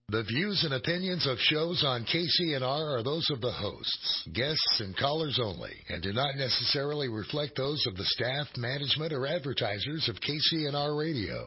The views and opinions of shows on KCNR are those of the hosts, guests, and callers only, and do not necessarily reflect those of the staff, management, or advertisers of KCNR Radio.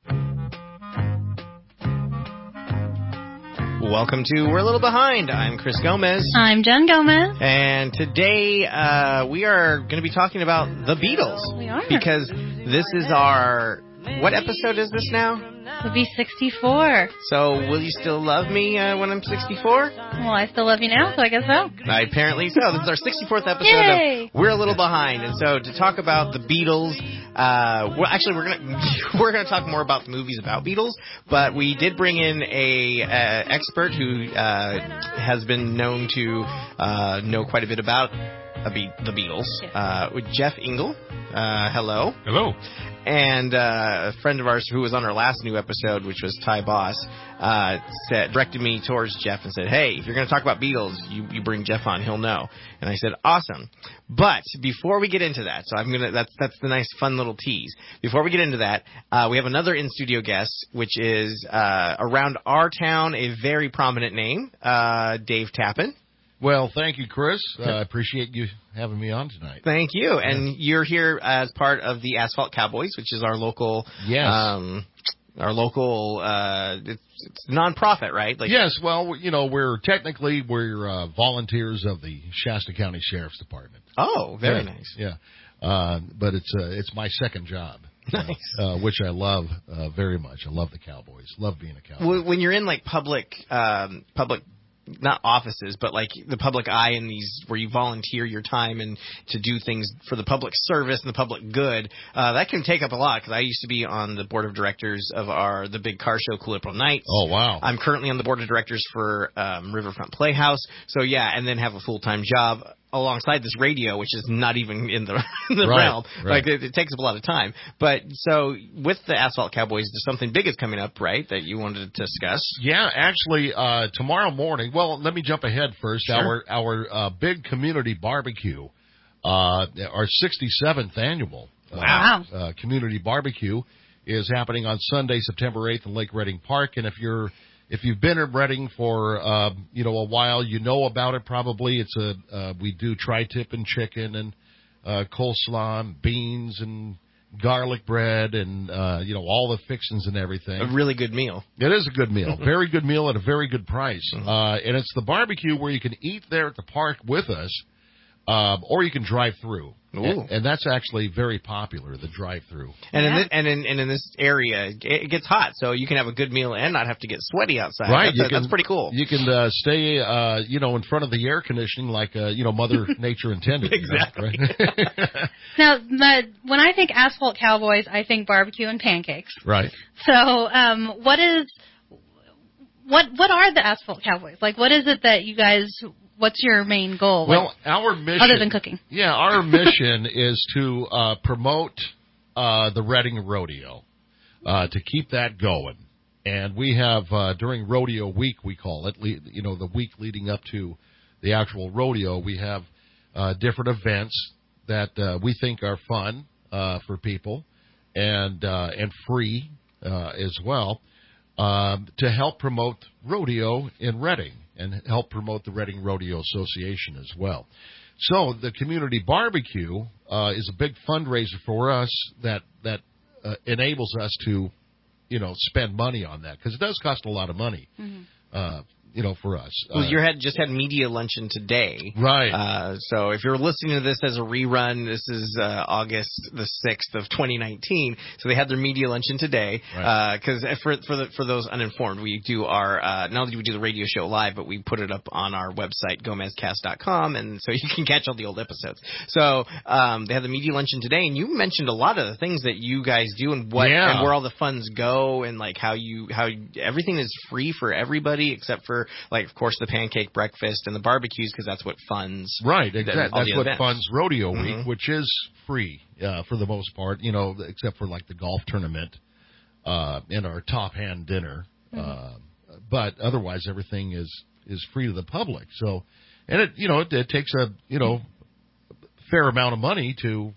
Welcome to We're a Little Behind. I'm Chris Gomez. I'm Jen Gomez. And today we are going to be talking about the Beatles. We are. Because this is our... What episode is this now? It'll be 64. So, will you still love me when I'm 64? Well, I still love you now, so I guess so. Apparently so. This is our 64th episode Yay! of We're a Little Behind. And so, to talk about the Beatles, we're gonna talk more about the movies about Beatles, but we did bring in a expert who has been known to know quite a bit about the Beatles, with Jeff Ingle. Hello. Hello. And a friend of ours who was on our last new episode, which was Ty Boss, directed me towards Jeff and said, hey, if you're going to talk about Beatles, you bring Jeff on, he'll know. And I said, awesome. But before we get into that, so that's the nice fun little tease. Before we get into that, we have another in-studio guest, which is around our town, a very prominent name, Dave Tappan. Well, thank you, Chris. I appreciate you having me on tonight. Thank you. And you're here as part of the Asphalt Cowboys, which is our local, it's nonprofit, right? Yes. Well, we're volunteers of the Shasta County Sheriff's Department. Oh, very nice. Yeah. But it's my second job. Nice. Which I love very much. I love the Cowboys. Love being a Cowboy. When you're in public, not offices, but the public eye in these where you volunteer your time and to do things for the public service and the public good, that can take up a lot, because I used to be on the board of directors of the big car show Cool April Nights. Oh, wow. I'm currently on the board of directors for Riverfront Playhouse. So, yeah, and then have a full-time job alongside this radio, which is not even in the realm. Right. It takes up a lot of time. But so with the Asphalt Cowboys, there's something big is coming up, right, that you wanted to discuss? Yeah, actually, tomorrow morning. Well, let me jump ahead first. Sure. Our big community barbecue, our 67th annual community barbecue is happening on Sunday, September 8th in Lake Reading Park. And if you've been at Reading for a while, you know about it probably. It's we do tri-tip and chicken and coleslaw and beans and garlic bread and all the fixings and everything. A really good meal. It is a good meal. Very good meal at a very good price. And it's the barbecue where you can eat there at the park with us, or you can drive through. And that's actually very popular, the drive-through. And in this area, it gets hot, so you can have a good meal and not have to get sweaty outside. Right, that's pretty cool. You can stay, in front of the air conditioning like Mother Nature intended. Exactly. Right? Now, when I think Asphalt Cowboys, I think barbecue and pancakes. Right. So, what are the Asphalt Cowboys? What is it that you guys? What's your main goal? Well, our mission, other than cooking. Yeah, our mission is to promote the Reading Rodeo, to keep that going. And we have, during Rodeo Week, we call it, the week leading up to the actual rodeo, we have different events that we think are fun for people and free as well, to help promote rodeo in Reading and help promote the Reading Rodeo Association as well. So the community barbecue is a big fundraiser for us that enables us to, spend money on that, because it does cost a lot of money. For us. Well, you just had media luncheon today. Right. So if you're listening to this as a rerun, this is August the 6th of 2019. So they had their media luncheon today. Because for those uninformed, we do our, not only do we do the radio show live, but we put it up on our website, gomezcast.com, and so you can catch all the old episodes. So they had the media luncheon today, and you mentioned a lot of the things that you guys do and and where all the funds go, and how everything is free for everybody except for, of course, the pancake breakfast and the barbecues, because that's what funds. Right, exactly. That's what events. funds Rodeo Week, which is free for the most part, except for the golf tournament and our top hand dinner. But otherwise, everything is free to the public. So, and it takes a fair amount of money to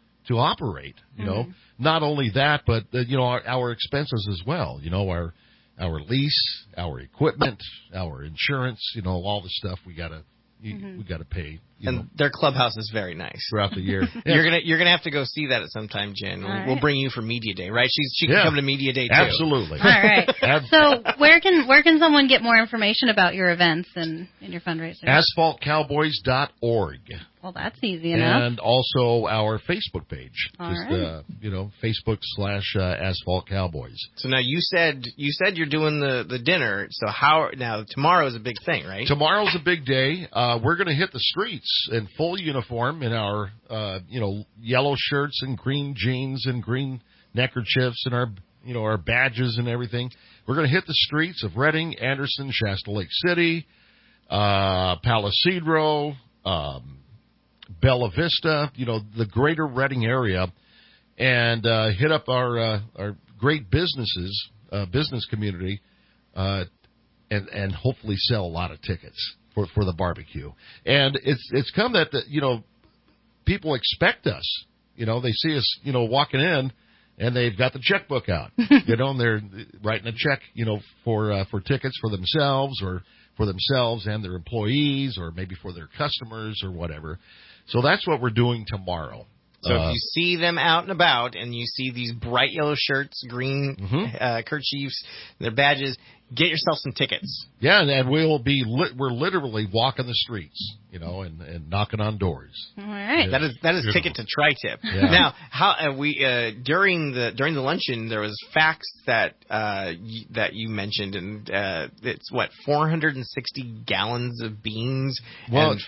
operate. Not only that, but our expenses as well. our lease, our equipment, our insurance, all the stuff we gotta pay. And their clubhouse is very nice throughout the year. You're gonna have to go see that at some time, Jen. We'll bring you for Media Day, right? She can come to Media Day too. Absolutely. All right. So where can someone get more information about your events and your fundraisers? AsphaltCowboys.org. Well, that's easy enough. And also our Facebook page. All just right. Facebook/Asphalt Cowboys. So now you said you're doing the dinner. So now tomorrow is a big thing, right? Tomorrow's a big day. We're going to hit the streets in full uniform in our yellow shirts and green jeans and green neckerchiefs and our badges and everything. We're going to hit the streets of Reading, Anderson, Shasta Lake City, Palisadro, Bella Vista, the greater Reading area, and hit up our great business community, and hopefully sell a lot of tickets for the barbecue. And it's come that people expect us. They see us walking in, and they've got the checkbook out. And they're writing a check for tickets for themselves and their employees, or maybe for their customers or whatever. So that's what we're doing tomorrow. So if you see them out and about and you see these bright yellow shirts, green kerchiefs, their badges, get yourself some tickets. Yeah, and we'll be we're literally walking the streets, and knocking on doors. All right. That is ticket to Tri-Tip. Yeah. Now, how we during the luncheon there was facts that you mentioned, and it's 460 gallons of beans and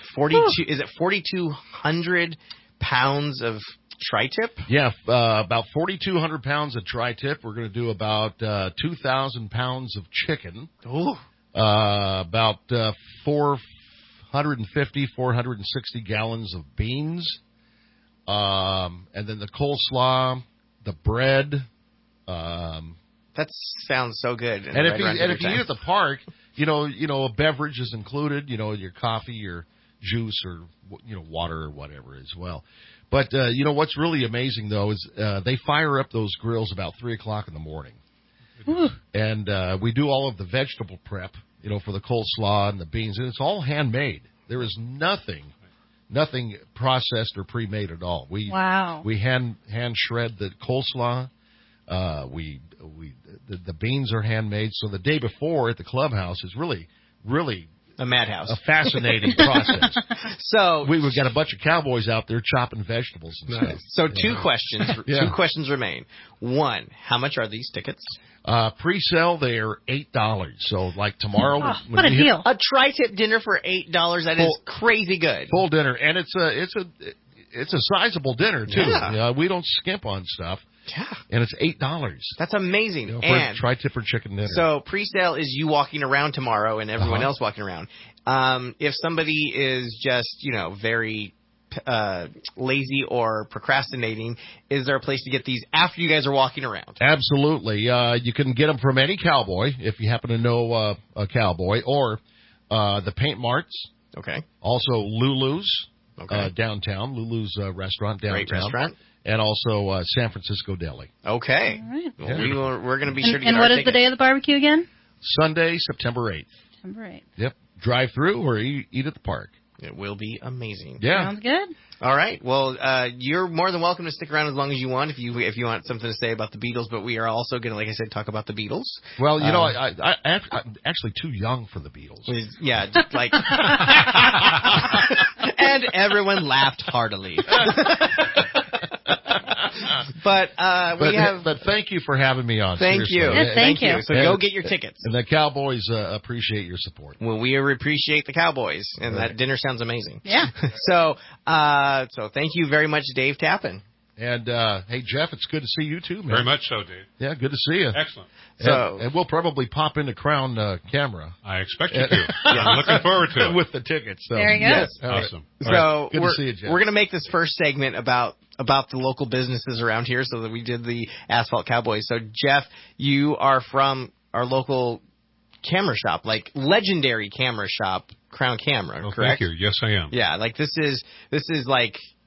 4,200 pounds of Tri-Tip? Yeah, about 4,200 pounds of Tri-Tip. We're going to do about 2,000 pounds of chicken. Ooh. About 460 gallons of beans. And then the coleslaw, the bread. That sounds so good. And if you eat at the park, a beverage is included, your coffee, your juice, or water or whatever as well. But what's really amazing though is they fire up those grills about 3:00 in the morning, and we do all of the vegetable prep, for the coleslaw and the beans, and it's all handmade. There is nothing processed or pre-made at all. We hand shred the coleslaw. The beans are handmade. So the day before at the clubhouse is really a madhouse. A fascinating process. So we've got a bunch of cowboys out there chopping vegetables and stuff. So two questions remain. One, how much are these tickets? Pre-sale, they are $8. So like tomorrow, what a deal! A Tri-Tip dinner for $8. That is crazy good. Full dinner, and it's a sizable dinner too. Yeah. We don't skimp on stuff. Yeah. And it's $8. That's amazing. For a Tri-Tip or chicken dinner. So pre-sale is you walking around tomorrow and everyone else walking around. If somebody is just, very lazy or procrastinating, is there a place to get these after you guys are walking around? Absolutely. You can get them from any cowboy if you happen to know a cowboy, or the Paint Marts. Okay. Also Lulu's. Okay. Downtown, Lulu's restaurant downtown. Great restaurant. And also San Francisco Deli. Okay. All right. Well, we're going to be sure to get And what is the day of the barbecue again? Sunday, September 8th. September 8th. Yep. Drive through or eat at the park. It will be amazing. Yeah. Sounds good. All right. Well, you're more than welcome to stick around as long as you want if you want something to say about the Beatles. But we are also going to, like I said, talk about the Beatles. Well, I'm actually too young for the Beatles. Yeah, like. And everyone laughed heartily. But thank you for having me on. Thank seriously. you. Yes, thank you. So go get your tickets. And the Cowboys appreciate your support. Well, we appreciate the Cowboys, and that dinner sounds amazing. Yeah. So thank you very much, Dave Tappan. And hey, Jeff, it's good to see you too, man. Very much so, Dave. Yeah, good to see you. Excellent. And we'll probably pop into Crown camera. I expect you to. I'm looking forward to it. With the tickets. So. There you go. Yes. Awesome. So good to see you, Jeff. We're going to make this first segment about the local businesses around here, so that we did the Asphalt Cowboys. So Jeff, you are from our local camera shop, like legendary camera shop, Crown Camera, correct? Thank you. Yes, I am. Yeah, like this is like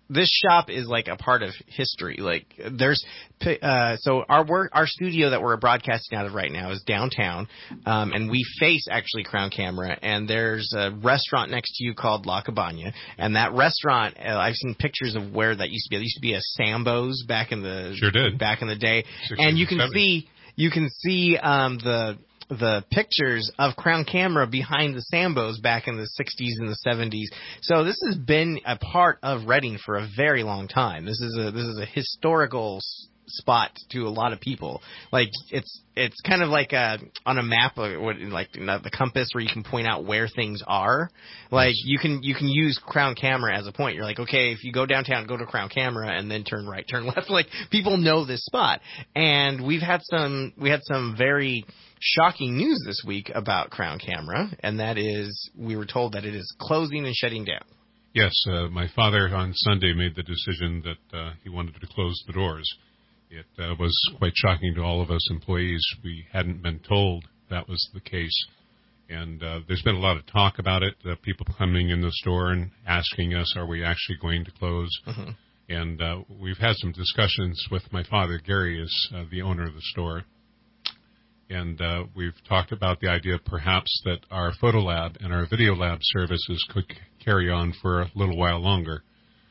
this shop is like a part of history. Like there's, so our studio that we're broadcasting out of right now is downtown, and we face actually Crown Camera, and there's a restaurant next to you called La Cabana, and that restaurant, I've seen pictures of where that used to be. It used to be a Sambo's back in the day, and you can 70s. see the pictures of Crown Camera behind the Sambo's back in the 60s and the 70s. So this has been a part of Reading for a very long time. This is a historical spot to a lot of people. Like it's kind of like on a map, like the compass, where you can point out where things are. Like you can use Crown Camera as a point. You're like, okay, if you go downtown, go to Crown Camera, and then turn right, turn left. Like people know this spot, and we had some very shocking news this week about Crown Camera, and that is we were told that it is closing and shutting down. Yes, my father on Sunday made the decision that he wanted to close the doors. It was quite shocking to all of us employees. We hadn't been told that was the case. And there's been a lot of talk about it, people coming in the store and asking us, are we actually going to close? Mm-hmm. And we've had some discussions with my father. Gary is the owner of the store. And we've talked about the idea perhaps that our photo lab and our video lab services could carry on for a little while longer.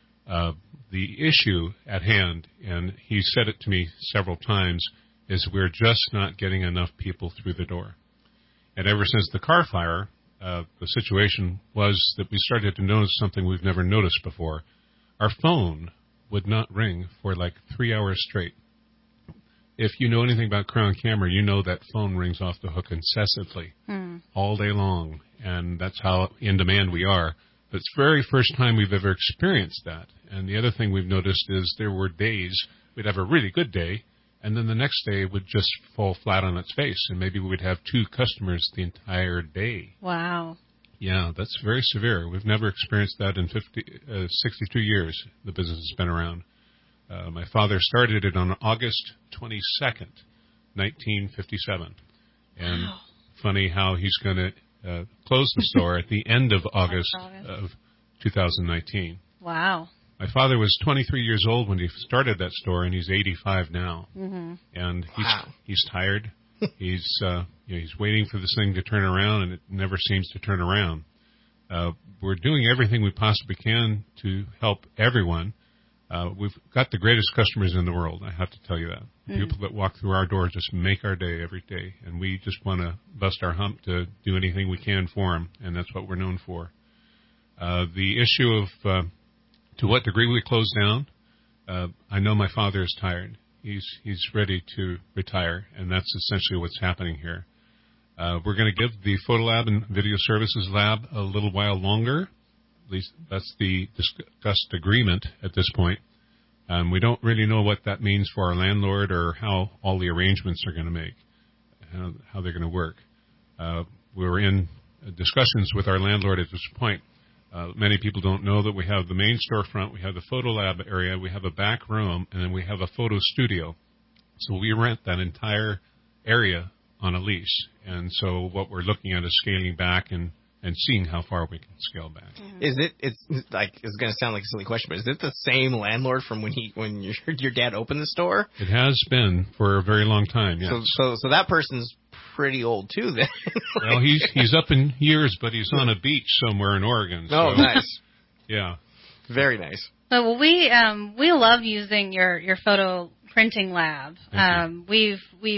The issue at hand, and he said it to me several times, is we're just not getting enough people through the door. And ever since the car fire, the situation was that we started to notice something we've never noticed before. Our phone would not ring for like 3 hours straight. If you know anything about Crown Camera, you know that phone rings off the hook incessantly, all day long, and that's how in demand we are. But it's the very first time we've ever experienced that. And the other thing we've noticed is there were days we'd have a really good day, and then the next day it would just fall flat on its face, and maybe we'd have 2 customers the entire day. Wow. Yeah, that's very severe. We've never experienced that in 62 years the business has been around. My father started it on August 22nd, 1957. And funny how he's going to close the store at the end of August of 2019. Wow. My father was 23 years old when he started that store, and he's 85 now. Mm-hmm. And he's tired. He's waiting for this thing to turn around, and it never seems to turn around. We're doing everything we possibly can to help everyone. We've got the greatest customers in the world, I have to tell you that. Mm-hmm. People that walk through our doors just make our day every day, and we just want to bust our hump to do anything we can for them, and that's what we're known for. The issue of to what degree we close down, I know my father is tired. He's ready to retire, and that's essentially what's happening here. We're going to give the Photo Lab and Video Services Lab a little while longer. At least that's the discussed agreement at this point. We don't really know what that means for our landlord or how all the arrangements are going to make, how they're going to work. We're in discussions with our landlord at this point. Many people don't know that we have the main storefront, we have the photo lab area, we have a back room, and then we have a photo studio. So we rent that entire area on a lease. And so what we're looking at is scaling back and seeing how far we can scale back. Mm-hmm. It's going to sound like a silly question, but is it the same landlord from when your dad opened the store? It has been for a very long time, yes. So that person's pretty old too then. Well, he's up in years, but he's on a beach somewhere in Oregon. So, oh, nice. Yeah. Very nice. Well, we love using your photo printing lab. We've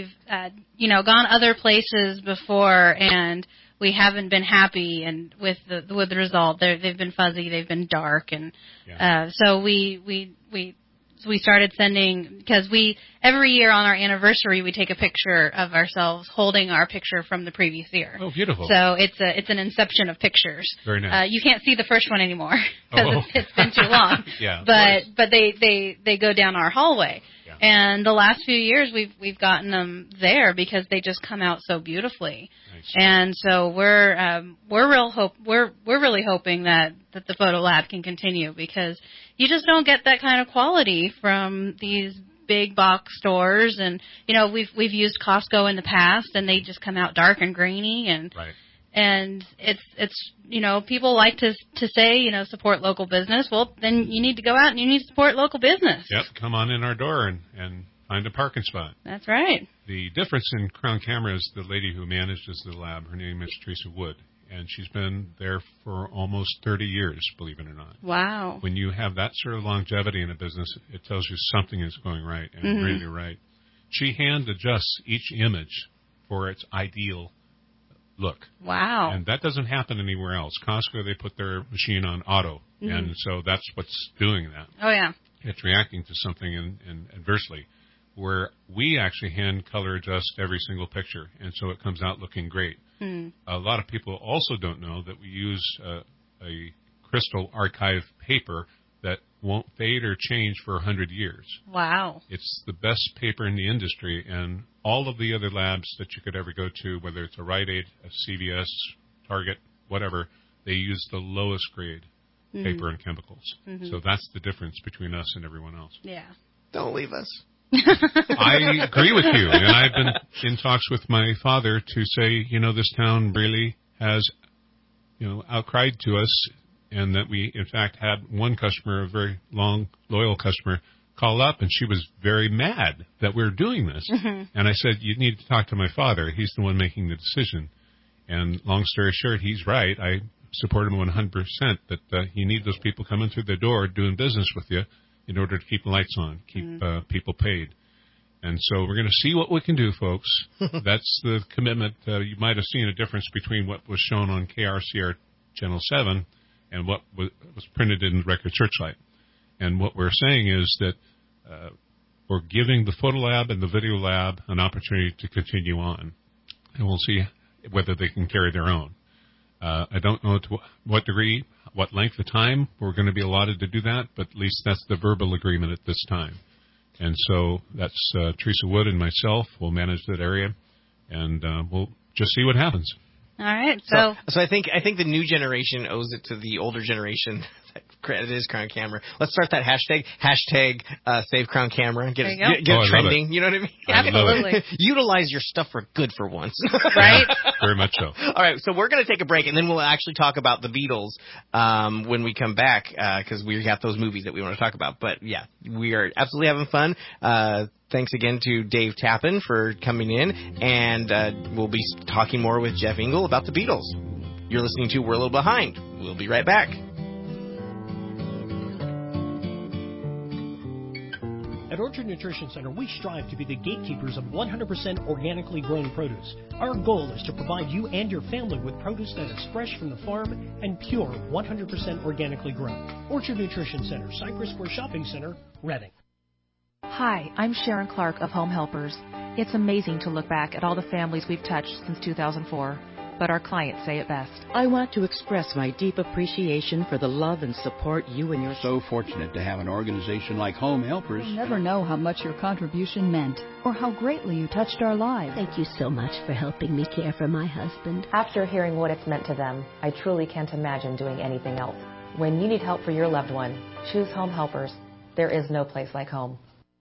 gone other places before, and we haven't been happy and with the result. They've been fuzzy, they've been dark, and so we started sending, because every year on our anniversary we take a picture of ourselves holding our picture from the previous year. Oh, beautiful! So it's an inception of pictures. Very nice. You can't see the first one anymore because it's been too long. Yeah, but they go down our hallway. Yeah. And the last few years we've gotten them there because they just come out so beautifully. Nice. And so we're really hoping that the Photo Lab can continue, because you just don't get that kind of quality from these big box stores. And we've used Costco in the past, and they just come out dark and grainy, and right. And it's people like to say, support local business. Well, then you need to go out and you need to support local business. Yep, come on in our door and find a parking spot. That's right. The difference in Crown Camera is the lady who manages the lab. Her name is Teresa Wood, and she's been there for almost 30 years, believe it or not. Wow. When you have that sort of longevity in a business, it tells you something is going right and really right. She hand adjusts each image for its ideal look. Wow. And that doesn't happen anywhere else. Costco, they put their machine on auto, and so that's what's doing that. Oh, yeah. It's reacting to something in adversely, where we actually hand color adjust every single picture, and so it comes out looking great. A lot of people also don't know that we use a crystal archive paper that won't fade or change for 100 years. Wow. It's the best paper in the industry, and all of the other labs that you could ever go to, whether it's a Rite Aid, a CVS, Target, whatever, they use the lowest grade paper and chemicals. So that's the difference between us and everyone else. Yeah. Don't leave us. I agree with you, and I've been in talks with my father to say, this town really has, outcried to us, and that we, in fact, had one customer, a very long, loyal customer, call up, and she was very mad that we were doing this. And I said, you need to talk to my father. He's the one making the decision. And long story short, he's right. I support him 100% that you need those people coming through the door doing business with you in order to keep the lights on, keep people paid. And so we're going to see what we can do, folks. That's the commitment. You might have seen a difference between what was shown on KRCR Channel 7 and what was printed in the Record Searchlight. And what we're saying is that we're giving the photo lab and the video lab an opportunity to continue on. And we'll see whether they can carry their own. I don't know to what degree, what length of time we're going to be allotted to do that, but at least that's the verbal agreement at this time. And so that's Teresa Wood and myself will manage that area, and we'll just see what happens. All right. So I think the new generation owes it to the older generation. It is Crown Camera. Let's start that hashtag Save Crown Camera. Get it trending. You know what I mean? Absolutely. Utilize your stuff for good for once. Right? Very much so. All right, so we're going to take a break, and then we'll actually talk about the Beatles when we come back, because we got those movies that we want to talk about. But, yeah, we are absolutely having fun. Thanks again to Dave Tappan for coming in, and we'll be talking more with Jeff Engel about the Beatles. You're listening to We're a Little Behind. We'll be right back. At Orchard Nutrition Center, we strive to be the gatekeepers of 100% organically grown produce. Our goal is to provide you and your family with produce that is fresh from the farm and pure 100% organically grown. Orchard Nutrition Center, Cypress Square Shopping Center, Reading. Hi, I'm Sharon Clark of Home Helpers. It's amazing to look back at all the families we've touched since 2004. But our clients say it best. I want to express my deep appreciation for the love and support you and your... So fortunate to have an organization like Home Helpers. You'll never know how much your contribution meant or how greatly you touched our lives. Thank you so much for helping me care for my husband. After hearing what it's meant to them, I truly can't imagine doing anything else. When you need help for your loved one, choose Home Helpers. There is no place like home.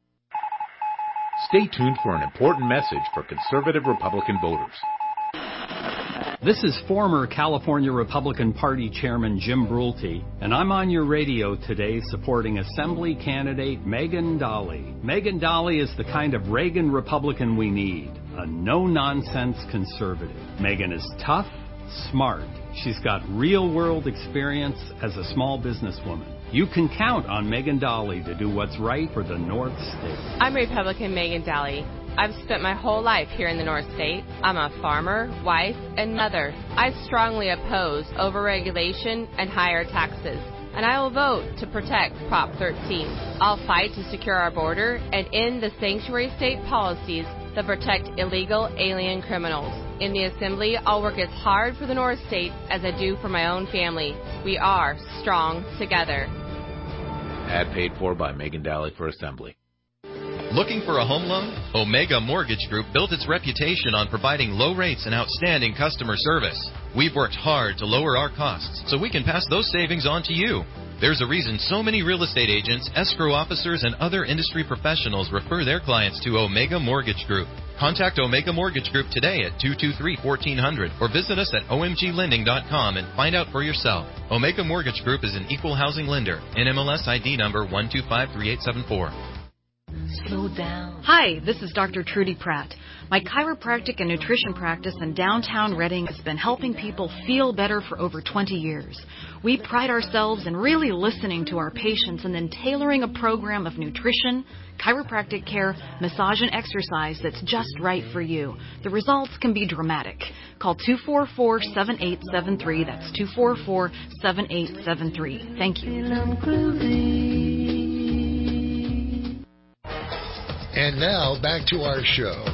Stay tuned for an important message for conservative Republican voters. This is former California Republican Party Chairman Jim Brulte, and I'm on your radio today supporting Assembly candidate Megan Dahle. Megan Dahle is the kind of Reagan Republican we need, a no-nonsense conservative. Megan is tough, smart. She's got real-world experience as a small businesswoman. You can count on Megan Dahle to do what's right for the North State. I'm Republican Megan Dahle. I've spent my whole life here in the North State. I'm a farmer, wife, and mother. I strongly oppose overregulation and higher taxes, and I will vote to protect Prop 13. I'll fight to secure our border and end the sanctuary state policies that protect illegal alien criminals. In the Assembly, I'll work as hard for the North State as I do for my own family. We are strong together. Ad paid for by Megan Dahle for Assembly. Looking for a home loan? Omega Mortgage Group built its reputation on providing low rates and outstanding customer service. We've worked hard to lower our costs so we can pass those savings on to you. There's a reason so many real estate agents, escrow officers, and other industry professionals refer their clients to Omega Mortgage Group. Contact Omega Mortgage Group today at 223-1400 or visit us at omglending.com and find out for yourself. Omega Mortgage Group is an equal housing lender. NMLS ID number 1253874. Slow down. Hi, this is Dr. Trudy Pratt. My chiropractic and nutrition practice in downtown Reading has been helping people feel better for over 20 years. We pride ourselves in really listening to our patients and then tailoring a program of nutrition, chiropractic care, massage, and exercise that's just right for you. The results can be dramatic. Call 244-7873. That's 244-7873. Thank you. And now, back to our show.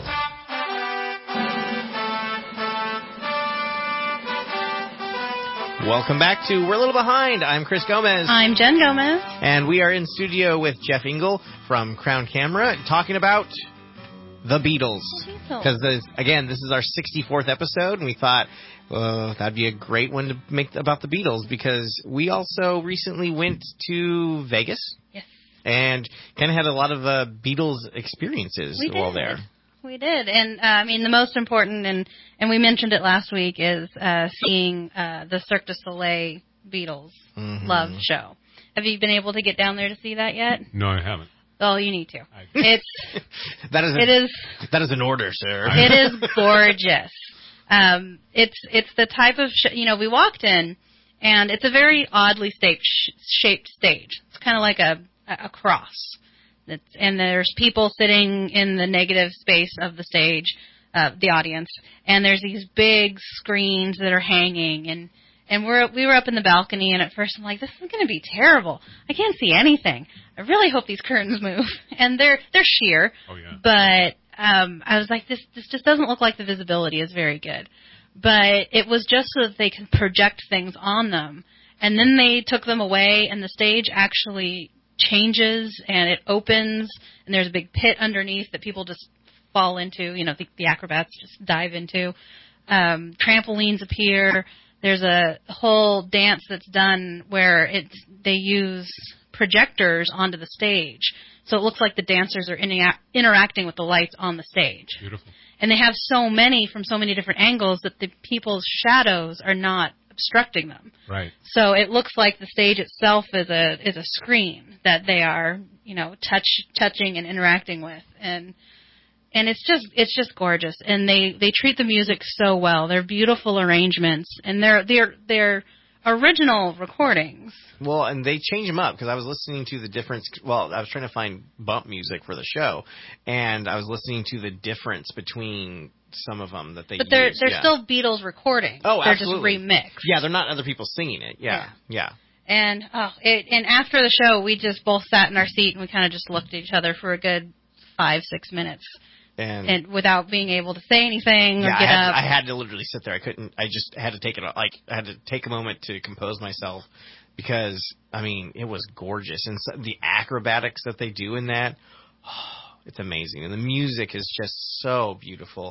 Welcome back to We're a Little Behind. I'm Chris Gomez. I'm Jen Gomez. And we are in studio with Jeff Engel from Crown Camera talking about the Beatles. Because, again, this is our 64th episode, and we thought, well, that'd be a great one to make about the Beatles, because we also recently went to Vegas. Yes. And kind of had a lot of Beatles experiences while there. We did. And, I mean, the most important, and we mentioned it last week, is seeing the Cirque du Soleil Beatles Love show. Have you been able to get down there to see that yet? No, I haven't. Oh, you need to. That is an order, sir. It is gorgeous. It's the type of we walked in, and it's a very oddly shaped stage. It's kind of like a cross. And there's people sitting in the negative space of the stage, the audience, and there's these big screens that are hanging, and we were up in the balcony, and at first I'm like, this is going to be terrible. I can't see anything. I really hope these curtains move. And they're sheer. Oh, yeah. But I was like, this just doesn't look like the visibility is very good. But it was just so that they could project things on them. And then they took them away, and the stage actually changes, and it opens, and there's a big pit underneath that people just fall into, the acrobats just dive into. Trampolines appear. There's a whole dance that's done where they use projectors onto the stage, so it looks like the dancers are interacting with the lights on the stage. Beautiful. And they have so many from so many different angles that the people's shadows are not obstructing them. Right. So it looks like the stage itself is a screen that they are, touching and interacting with, and it's just gorgeous. And they treat the music so well. They're beautiful arrangements, and they're original recordings. Well, and they change them up, because I was listening to the difference. Well, I was trying to find bump music for the show, and I was listening to the difference between some of them that they use. But they're still Beatles recordings. Oh, they're absolutely. Just remixed. Yeah, they're not other people singing it. Yeah. And and after the show, we just both sat in our seat, and we kind of just looked at each other for a good 5-6 minutes. And without being able to say anything or get up. I had to literally sit there. I couldn't. I just had to take it. I had to take a moment to compose myself, because it was gorgeous, and so the acrobatics that they do in that, it's amazing, and the music is just so beautiful.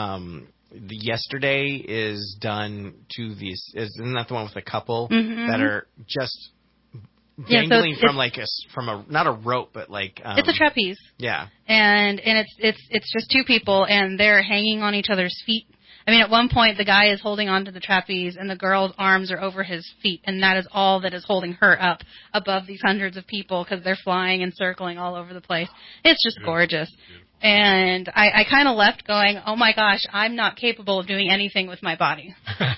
The Yesterday is done to these. Isn't that the one with the couple that are just dangling from not a rope, but like it's a trapeze. Yeah. And it's just two people, and they're hanging on each other's feet. At one point the guy is holding onto the trapeze, and the girl's arms are over his feet, and that is all that is holding her up above these hundreds of people, because they're flying and circling all over the place. It's just gorgeous. And I kind of left going, oh my gosh, I'm not capable of doing anything with my body.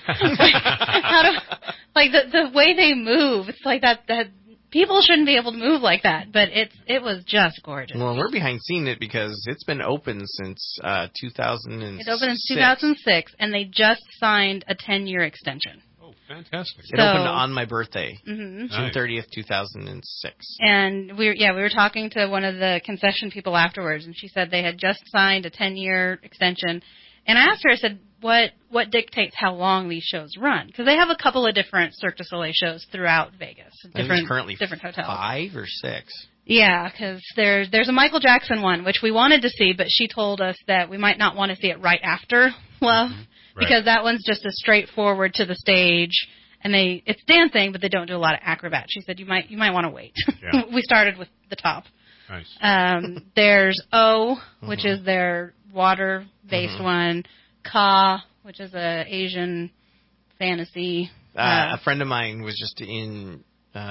The way they move, it's like that people shouldn't be able to move like that, but it was just gorgeous. Well, we're behind seeing it because it's been open since 2006. It opened in 2006, and they just signed a 10-year extension. Oh, fantastic! It opened on my birthday, June 30th, 2006. And we were talking to one of the concession people afterwards, and she said they had just signed a 10-year extension. And I asked her, I said, what dictates how long these shows run? Because they have a couple of different Cirque du Soleil shows throughout Vegas. Currently different hotels. 5 or 6. Yeah, because there's a Michael Jackson one, which we wanted to see, but she told us that we might not want to see it right after Love, because that one's just a straightforward to the stage, and it's dancing, but they don't do a lot of acrobats. She said you might want to wait. Yeah. We started with the top. Nice. There's O, which is their water-based one. Ka, which is a Asian fantasy. A friend of mine was just in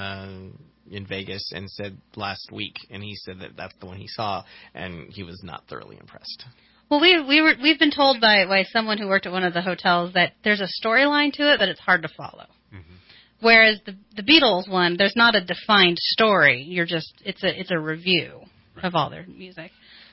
Vegas and said last week, and he said that that's the one he saw, and he was not thoroughly impressed. Well, we've been told by someone who worked at one of the hotels that there's a storyline to it, but it's hard to follow. Mm-hmm. Whereas the Beatles one, there's not a defined story. It's a review of all their music.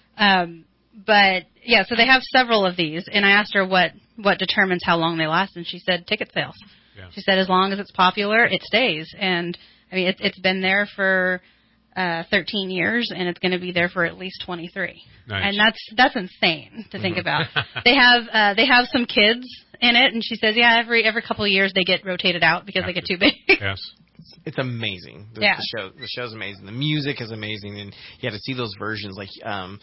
But yeah, so they have several of these, and I asked her what determines how long they last, and she said ticket sales. Yeah. She said as long as it's popular, it stays, and I mean it's been there for 13 years, and it's going to be there for at least 23. Nice. And that's insane to think about. They have some kids in it, and she says, yeah, every couple of years they get rotated out because they get too big. Yes. It's amazing. The show's amazing. The music is amazing, and you have to see those versions. Like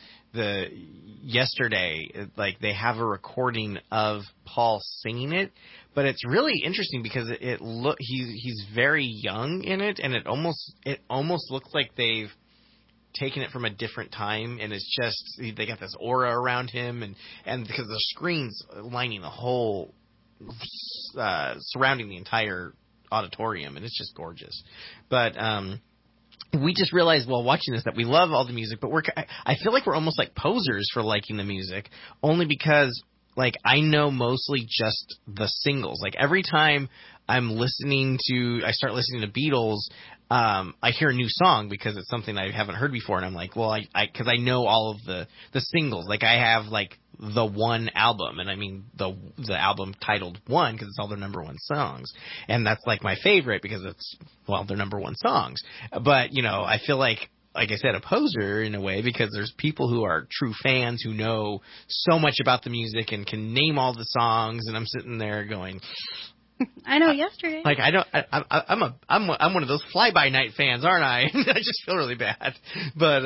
yesterday, like they have a recording of Paul singing it, but it's really interesting because he's very young in it, and it almost looks like they've taken it from a different time, and it's just they got this aura around him, and because the screen's lining the whole surrounding the entire auditorium, and it's just gorgeous. But we just realized while watching this that we love all the music, but I feel like we're almost like posers for liking the music, only because like I know mostly just the singles. Like every time I start listening to Beatles, I hear a new song because it's something I haven't heard before, and I'm like, well, because I know all of the singles. Like I have like the One album, and I mean the album titled One because it's all their number one songs, and that's like my favorite because it's their number one songs. But I feel like I said, a poser in a way because there's people who are true fans who know so much about the music and can name all the songs, and I'm sitting there going, I know yesterday. Like I'm one of those fly-by-night fans, aren't I? I just feel really bad. But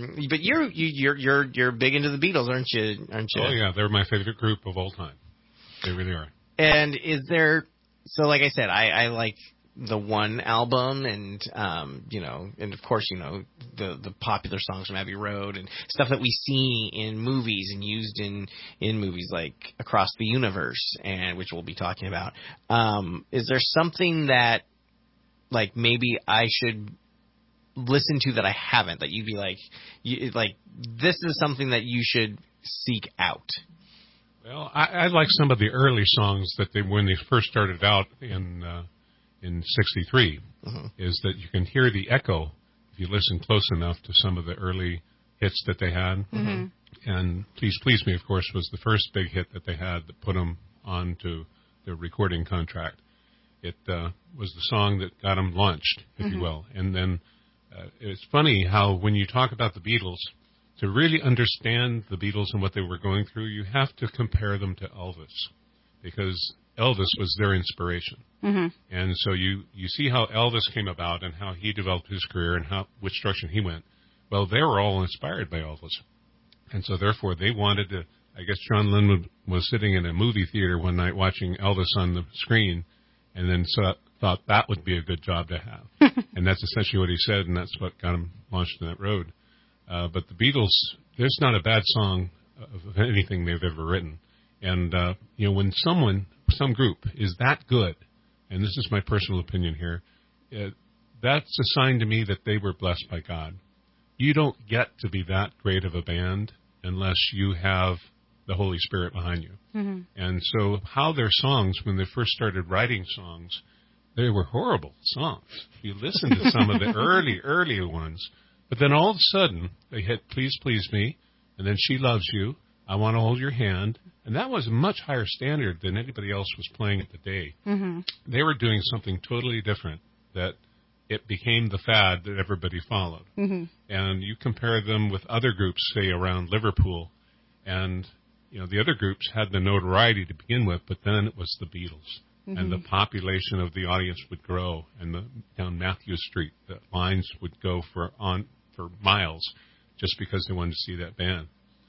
you're big into the Beatles, aren't you? Oh yeah, they're my favorite group of all time. They really are. And like I said, I like the One album, and and of course the popular songs from Abbey Road and stuff that we see in movies and used in movies like Across the Universe, and which we'll be talking about. Is there something that like maybe I should listen to that I haven't, that you'd be like this is something that you should seek out? Well, I like some of the early songs that when they first started out in 63, is that you can hear the echo if you listen close enough to some of the early hits that they had. Mm-hmm. And Please Please Me, of course, was the first big hit that they had that put them onto the recording contract. It was the song that got them launched, if you will. And then it's funny how when you talk about the Beatles, to really understand the Beatles and what they were going through, you have to compare them to Elvis, because Elvis was their inspiration. Mm-hmm. And so you see how Elvis came about and how he developed his career and which direction he went. Well, they were all inspired by Elvis. And so therefore they wanted to, I guess John Lennon was sitting in a movie theater one night watching Elvis on the screen, and then thought that would be a good job to have. And that's essentially what he said, and that's what got him launched in that road. But the Beatles, there's not a bad song of anything they've ever written. And, when some group is that good, and this is my personal opinion here, that's a sign to me that they were blessed by God. You don't get to be that great of a band unless you have the Holy Spirit behind you. Mm-hmm. And so how their songs, when they first started writing songs, they were horrible songs. You listen to some of the early ones, but then all of a sudden they hit Please Please Me, and then She Loves You, I Want to Hold Your Hand, and that was a much higher standard than anybody else was playing at the day. Mm-hmm. They were doing something totally different, that it became the fad that everybody followed. Mm-hmm. And you compare them with other groups, say, around Liverpool, and the other groups had the notoriety to begin with, but then it was the Beatles. Mm-hmm. And the population of the audience would grow, and down Matthew Street, the lines would go for miles just because they wanted to see that band.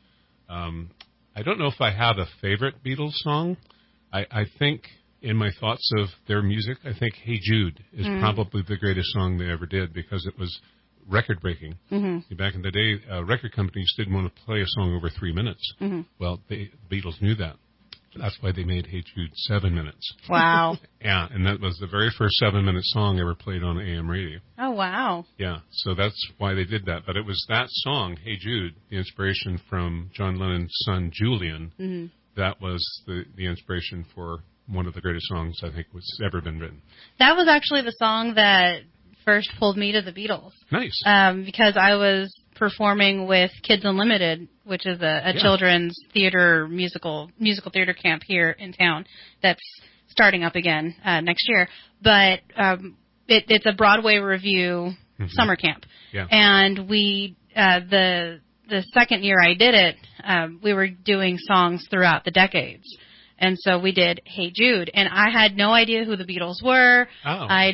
I don't know if I have a favorite Beatles song. I think in my thoughts of their music, I think Hey Jude is probably the greatest song they ever did, because it was record breaking. Mm-hmm. Back in the day, record companies didn't want to play a song over 3 minutes. Mm-hmm. Well, the Beatles knew that. That's why they made Hey Jude 7 minutes. Wow. Yeah, and that was the very first 7-minute song ever played on AM radio. Oh, wow. Yeah, so that's why they did that. But it was that song, Hey Jude, the inspiration from John Lennon's son, Julian, Mm-hmm. that was the inspiration for one of the greatest songs I think was ever been written. That was actually the song that first pulled me to the Beatles. Nice. Because I was performing with Kids Unlimited, which is a children's theater musical theater camp here in town that's starting up again next year. But it's a Broadway review summer camp. Yeah. And we the second year I did it, we were doing songs throughout the decades. And so we did Hey Jude, and I had no idea who the Beatles were. Oh.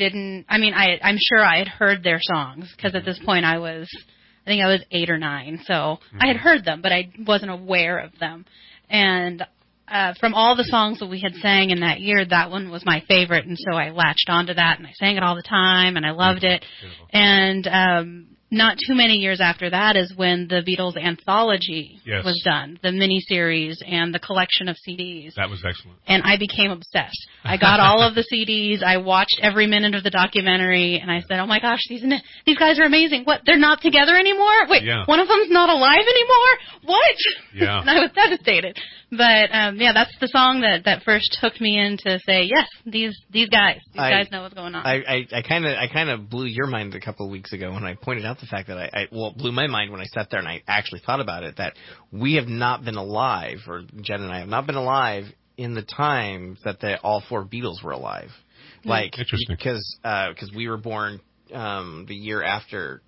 I'm sure I had heard their songs, because at this point I think I was 8 or 9, so I had heard them, but I wasn't aware of them. And from all the songs that we had sang in that year, that one was my favorite, and so I latched onto that, and I sang it all the time, and I loved it. Beautiful. And not too many years after that is when the Beatles anthology was done, the miniseries and the collection of CDs. That was excellent. And I became obsessed. I got all of the CDs. I watched every minute of the documentary, and I said, "Oh my gosh, these guys are amazing! What? They're not together anymore? Wait, one of them's not alive anymore? What?" Yeah. And I was devastated. But that's the song that first hooked me in to say, yes, these guys know what's going on. I kind of blew your mind a couple of weeks ago when I pointed out the fact that it blew my mind when I sat there and I actually thought about it, that we have not been alive, or Jen and I have not been alive in the time that all 4 Beatles were alive. Like, interesting. Because we were born the year after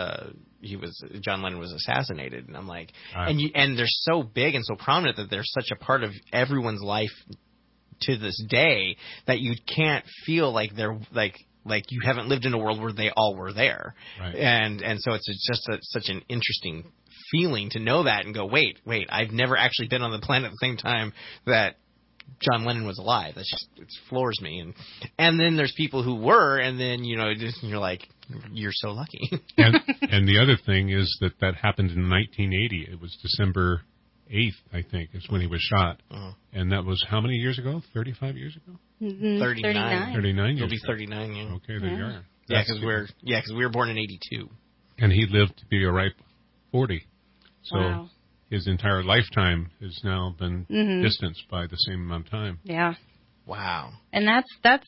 John Lennon was assassinated, and I'm like, and they're so big and so prominent that they're such a part of everyone's life to this day that you can't feel like they're like you haven't lived in a world where they all were there. Right. And so it's just such an interesting feeling to know that and go, wait, I've never actually been on the planet at the same time that John Lennon was alive. It floors me. And then there's people who were, and then you're like, you're so lucky. and the other thing is that happened in 1980. It was December 8th, I think, is when he was shot. Uh-huh. And that was how many years ago? 35 years ago? 39. 39 years. It'll be 39. Yeah. Okay, there you are. Yeah, because we were born in 82. And he lived to be a ripe 40. So wow. His entire lifetime has now been distanced by the same amount of time. Yeah. Wow. And that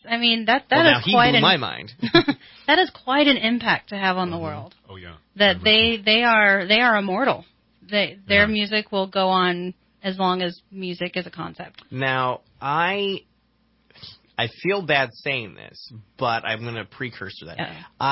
is quite my mind. That is quite an impact to have on the world. Oh yeah. That they are immortal. Their music will go on as long as music is a concept. Now, I feel bad saying this, but I'm going to precursor that.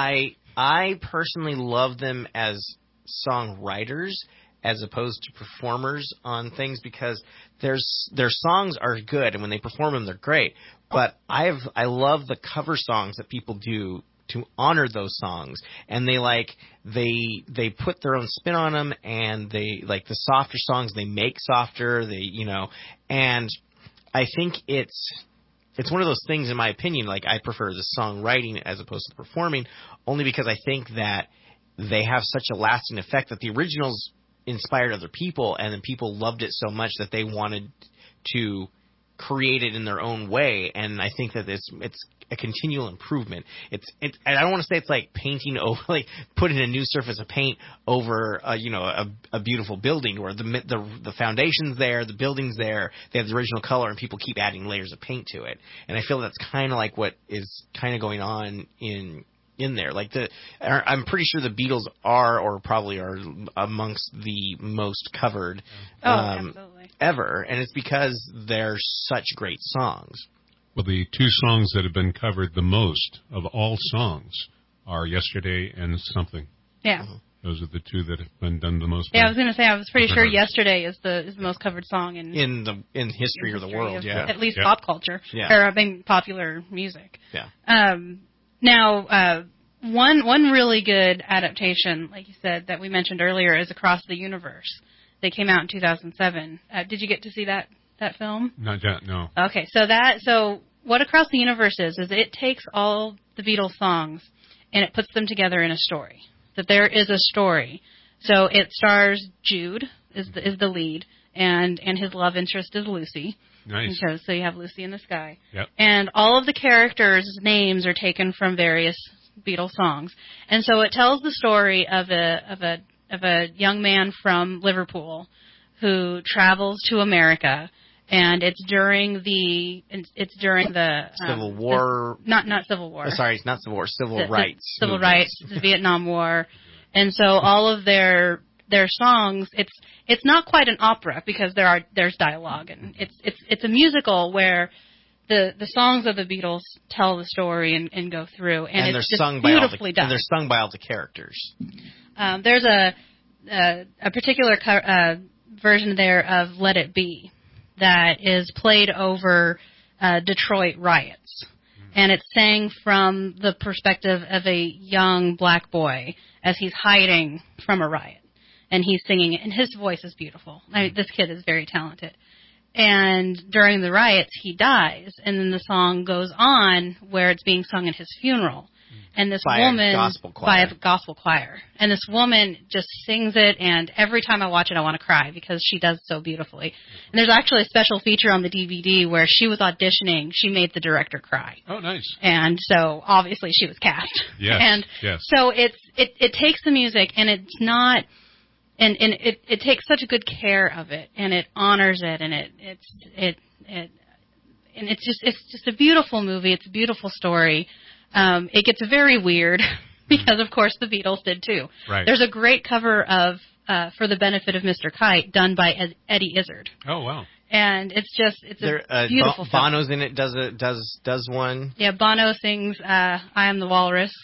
I personally love them as songwriters as opposed to performers on things, because their songs are good, and when they perform them, they're great. But I love the cover songs that people do to honor those songs, and they put their own spin on them, and they like the softer songs they make softer. And I think it's one of those things, in my opinion. Like, I prefer the songwriting as opposed to the performing, only because I think that they have such a lasting effect, that the originals inspired other people, and then people loved it so much that they wanted to create it in their own way. And I think that it's a continual improvement. I don't want to say it's like painting over, like putting a new surface of paint over a beautiful building, where the foundation's there, the building's there, they have the original color, and people keep adding layers of paint to it. And I feel that's kind of like what is kind of going on in there. Like I'm pretty sure the Beatles are, or probably are, amongst the most covered ever, and it's because they're such great songs. Well, the 2 songs that have been covered the most of all songs are Yesterday and Something. Yeah. Those are the 2 that have been done the most. Yeah, I was going to say, I was pretty sure Yesterday is the most covered song in history of the world. Yeah. At least pop culture. Yeah. Or popular music. Yeah. Now, one really good adaptation, like you said, that we mentioned earlier, is Across the Universe. They came out in 2007. Did you get to see that film? Not yet, no. Okay, so what Across the Universe is it takes all the Beatles songs and it puts them together in a story. that there is a story. So it stars Jude is the lead, and his love interest is Lucy. Nice. So you have Lucy in the Sky. Yep. And all of the characters' names are taken from various Beatles songs. And so it tells the story of a young man from Liverpool who travels to America, and it's during the Civil War. Not Civil War. Sorry, it's not Civil War. Civil rights. Civil rights, the Vietnam War. And so all of their songs, it's not quite an opera because there's dialogue, and it's a musical where the songs of the Beatles tell the story and go through, and it's just beautifully done. And they're sung by all the characters. There's a particular version there of Let It Be that is played over Detroit riots, and it's sang from the perspective of a young black boy as he's hiding from a riot. And he's singing it, and his voice is beautiful. I mean, this kid is very talented. And during the riots, he dies, and then the song goes on where it's being sung at his funeral. And this woman, by a gospel choir. And this woman just sings it, and every time I watch it, I want to cry because she does so beautifully. And there's actually a special feature on the DVD where she was auditioning. She made the director cry. Oh, nice. And so obviously she was cast. Yes. And yes. so it takes the music, and it's not. And it takes such a good care of it, and it honors it, and it's just a beautiful movie. It's a beautiful story. It gets very weird because, of course, the Beatles did too. Right. There's a great cover of "For the Benefit of Mr. Kite" done by Eddie Izzard. Oh wow! And it's a beautiful film. Bono's in it. Does one? Yeah, Bono sings "I Am the Walrus."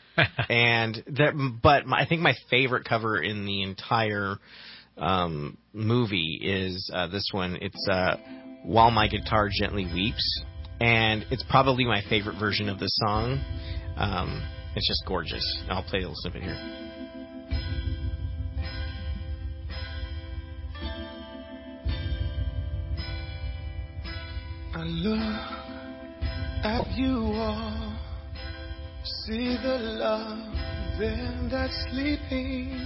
I think my favorite cover in the entire movie is this one. It's "While My Guitar Gently Weeps," and it's probably my favorite version of the song. It's just gorgeous. I'll play a little snippet here. I look at you all. See the love in that sleeping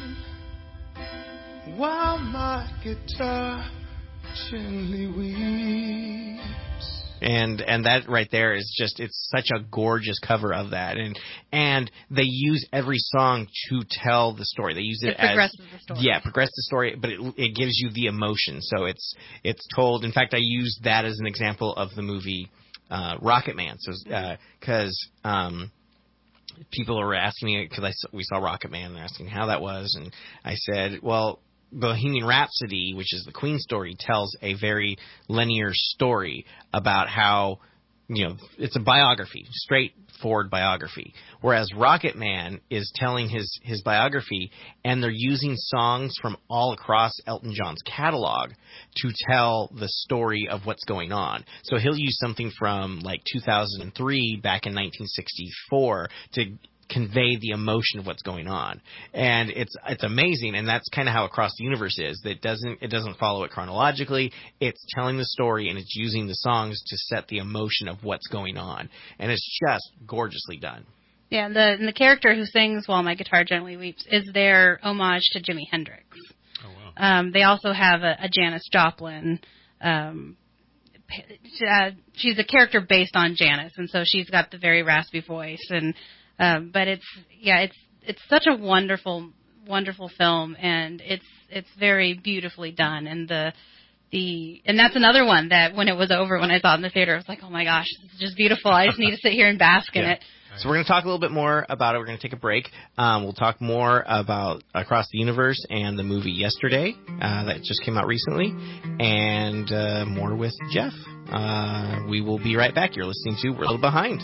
while my guitar gently weeps. And that right there is just, it's such a gorgeous cover of that, and they use every song to tell the story. They use it progresses the story. Yeah, progresses the story, but it gives you the emotion. So it's told. In fact, I used that as an example of the movie Rocket Man. So because people were asking me, because we saw Rocket Man, and they're asking how that was, and I said, well, Bohemian Rhapsody, which is the Queen story, tells a very linear story about how, it's a biography, straightforward biography. Whereas Rocket Man is telling his biography, and they're using songs from all across Elton John's catalog to tell the story of what's going on. So he'll use something from like 2003 back in 1964 to convey the emotion of what's going on, and it's amazing. And that's kind of how Across the Universe is. That it doesn't follow it chronologically. It's telling the story, and it's using the songs to set the emotion of what's going on, and it's just gorgeously done. Yeah, and the character who sings "While My Guitar Gently Weeps" is their homage to Jimi Hendrix. Oh wow! They also have a Janis Joplin. She's a character based on Janis, and so she's got the very raspy voice and. But it's such a wonderful film, and it's very beautifully done, and and that's another one that when it was over, when I saw it in the theater, I was like, oh my gosh, this is just beautiful. I just need to sit here and bask in it. So we're going to talk a little bit more about it. We're going to take a break. We'll talk more about Across the Universe and the movie Yesterday that just came out recently, and more with Jeff. We will be right back. You're listening to We're a Little Behind.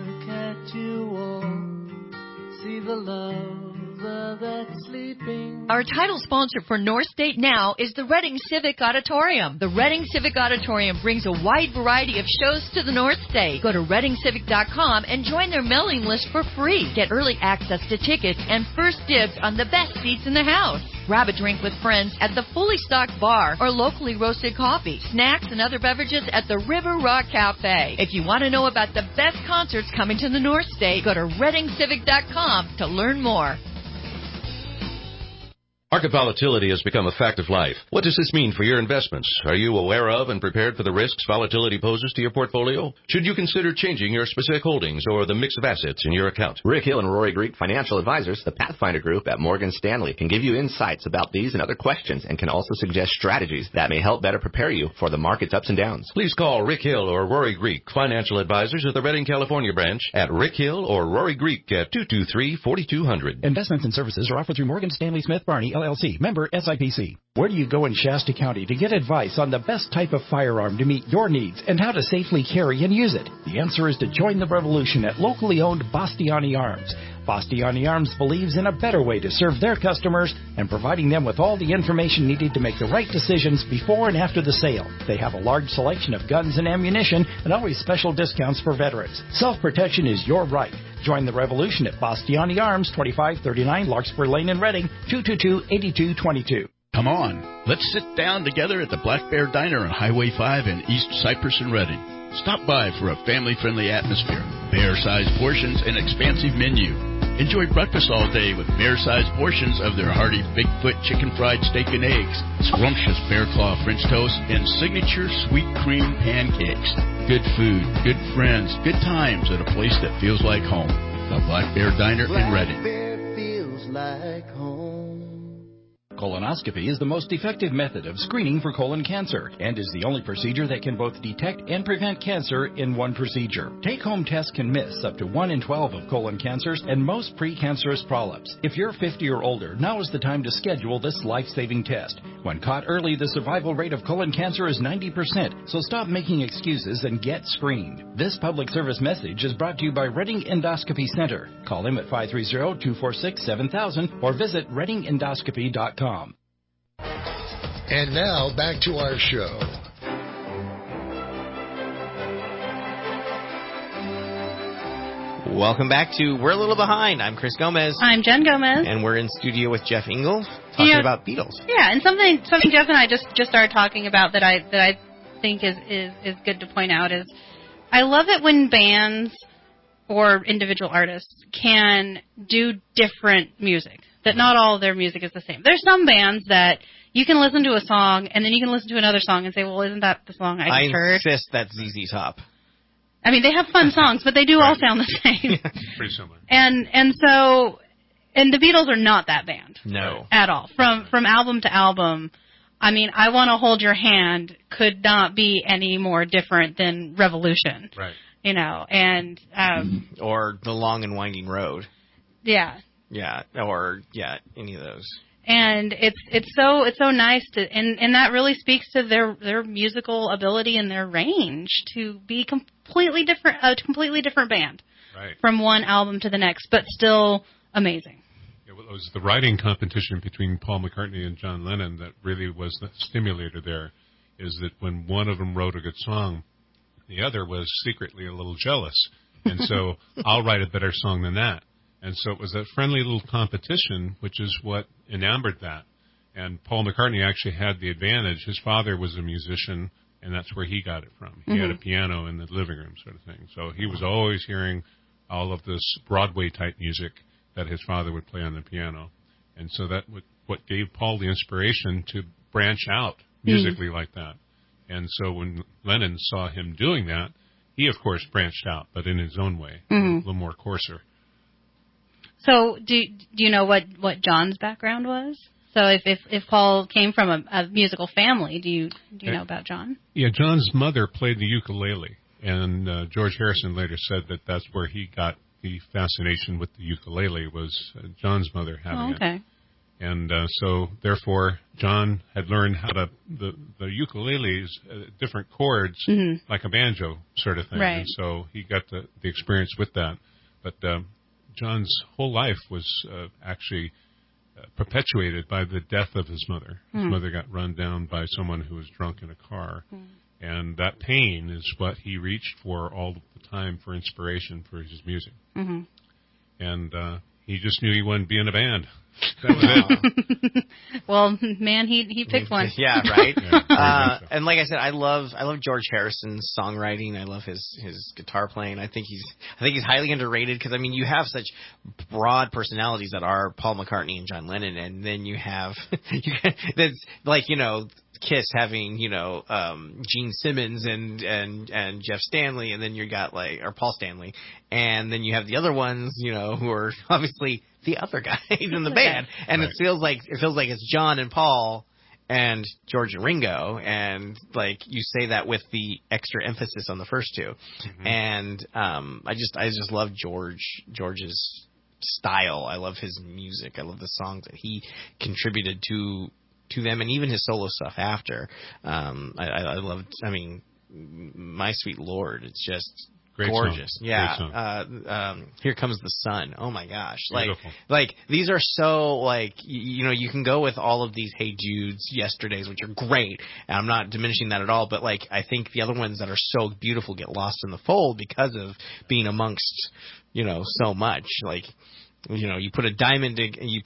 Our Our title sponsor for North State Now is the Reading Civic Auditorium. The Reading Civic Auditorium brings a wide variety of shows to the North State. Go to ReadingCivic.com and join their mailing list for free. Get early access to tickets and first dibs on the best seats in the house. Grab a drink with friends at the fully stocked bar or locally roasted coffee, snacks, and other beverages at the River Rock Cafe. If you want to know about the best concerts coming to the North State, go to ReadingCivic.com to learn more. Market volatility has become a fact of life. What does this mean for your investments? Are you aware of and prepared for the risks volatility poses to your portfolio? Should you consider changing your specific holdings or the mix of assets in your account? Rick Hill and Rory Greek Financial Advisors, the Pathfinder Group at Morgan Stanley, can give you insights about these and other questions and can also suggest strategies that may help better prepare you for the market's ups and downs. Please call Rick Hill or Rory Greek Financial Advisors at the Redding, California branch at Rick Hill or Rory Greek at 223-4200. Investments and services are offered through Morgan Stanley Smith Barney, LLC, member SIPC. Where do you go in Shasta County to get advice on the best type of firearm to meet your needs and how to safely carry and use it? The answer is to join the revolution at locally owned Bastiani Arms. Bastiani Arms believes in a better way to serve their customers and providing them with all the information needed to make the right decisions before and after the sale. They have a large selection of guns and ammunition and always special discounts for veterans. Self-protection is your right. Join the revolution at Bastiani Arms, 2539 Larkspur Lane in Reading, 222-8222. Come on, let's sit down together at the Black Bear Diner on Highway 5 in East Cypress and Reading. Stop by for a family-friendly atmosphere, bear-sized portions, and expansive menu. Enjoy breakfast all day with bear-sized portions of their hearty Bigfoot chicken fried steak and eggs, scrumptious bear claw French toast, and signature sweet cream pancakes. Good food, good friends, good times at a place that feels like home. The Black Bear Diner in Reading. Black Bear feels like home. Colonoscopy is the most effective method of screening for colon cancer and is the only procedure that can both detect and prevent cancer in one procedure. Take-home tests can miss up to 1 in 12 of colon cancers and most precancerous polyps. If you're 50 or older, now is the time to schedule this life-saving test. When caught early, the survival rate of colon cancer is 90%, so stop making excuses and get screened. This public service message is brought to you by Reading Endoscopy Center. Call them at 530-246-7000 or visit readingendoscopy.com. And now, back to our show. Welcome back to We're a Little Behind. I'm Chris Gomez. I'm Jen Gomez. And we're in studio with Jeff Engel talking about Beatles. Yeah, and something Jeff and I just started talking about that I think is good to point out is I love it when bands or individual artists can do different music. That not all of their music is the same. There's some bands that you can listen to a song and then you can listen to another song and say, well, isn't that the song I just heard? I insist that's ZZ Top. I mean, they have fun songs, but they do all sound the same. Yeah, pretty similar. And the Beatles are not that band. No. At all. From album to album, I mean, I Want to Hold Your Hand could not be any more different than Revolution. Right. You know, and or The Long and Winding Road. Yeah. Yeah, or any of those. And it's so nice to and that really speaks to their musical ability and their range to be a completely different band. Right. From one album to the next, but still amazing. Yeah, well, it was the writing competition between Paul McCartney and John Lennon that really was the stimulator there, is that when one of them wrote a good song, the other was secretly a little jealous. And so I'll write a better song than that. And so it was that friendly little competition, which is what enamored that. And Paul McCartney actually had the advantage. His father was a musician, and that's where he got it from. He had a piano in the living room sort of thing. So he was always hearing all of this Broadway-type music that his father would play on the piano. And so that what gave Paul the inspiration to branch out musically like that. And so when Lennon saw him doing that, he, of course, branched out, but in his own way, a little more coarser. So do you know what John's background was? So if Paul came from a musical family, do you know about John? Yeah, John's mother played the ukulele, and George Harrison later said that that's where he got the fascination with the ukulele, was John's mother having it. And so, therefore, John had learned how to the ukulele's different chords, like a banjo sort of thing. Right. And so he got the experience with that. But John's whole life was actually perpetuated by the death of his mother. His mother got run down by someone who was drunk in a car. And that pain is what he reached for all the time for inspiration for his music. And he just knew he wanted to be in a band. That was it. Well, man, he picked one. Yeah, right. And like I said, I love George Harrison's songwriting. I love his guitar playing. I think he's highly underrated because I mean you have such broad personalities that are Paul McCartney and John Lennon, and then you have that's like Kiss having Gene Simmons and Jeff Stanley, and then you got or Paul Stanley, and then you have the other ones who are obviously the other guys in the band, and it feels like it's John and Paul and George and Ringo, and you say that with the extra emphasis on the first two, and I just love George's style. I love his music. I love the songs that he contributed to them, and even his solo stuff after. I loved. I mean, My Sweet Lord. It's just great gorgeous. Song. Yeah. Great song. Here Comes the Sun. Oh my gosh. Beautiful. Like these are so you can go with all of these Hey Judes, Yesterdays, which are great, and I'm not diminishing that at all. But I think the other ones that are so beautiful get lost in the fold because of being amongst so much you put a diamond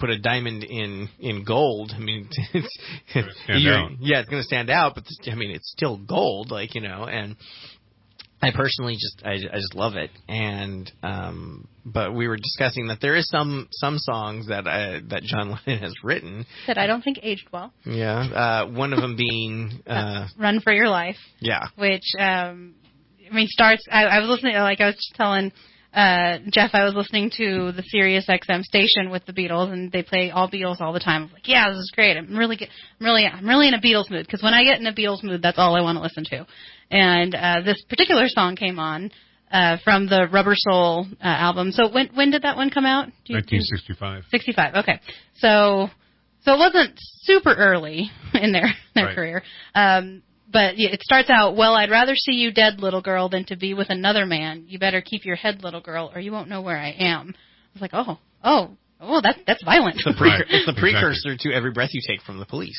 in gold. I mean, it's going to stand out, but it's still gold. And I personally I just love it. And but we were discussing that there is some songs that John Lennon has written that I don't think aged well. Yeah, one of them being "Run for Your Life." Yeah, which starts. I was listening. I was telling Jeff, I was listening to the Sirius XM station with the Beatles, and they play all Beatles all the time. I'm like, yeah, this is great. I'm really in a Beatles mood, because when I get in a Beatles mood, that's all I want to listen to. And this particular song came on from the Rubber Soul album. So when did that one come out? 1965. 65. Okay, so it wasn't super early in their right. career. But it starts out, well, I'd rather see you dead, little girl, than to be with another man. You better keep your head, little girl, or you won't know where I am. I was like, oh, that's violent. It's the precursor to Every Breath You Take from the Police.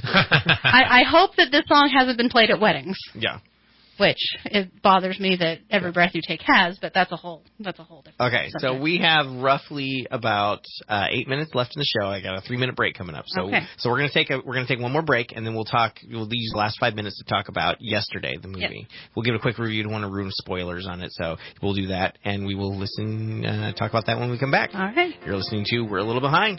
I hope that this song hasn't been played at weddings. Yeah. Which it bothers me that Every Breath You Take has, but that's a whole different Okay, subject. so we have roughly about 8 minutes left in the show. I got a 3-minute break coming up. So we're gonna take one more break, and then we'll use the last 5 minutes to talk about Yesterday, the movie. Yep. We'll give a quick review. Don't want to ruin spoilers on it, so we'll do that, and we will talk about that when we come back. All right. You're listening to We're a Little Behind.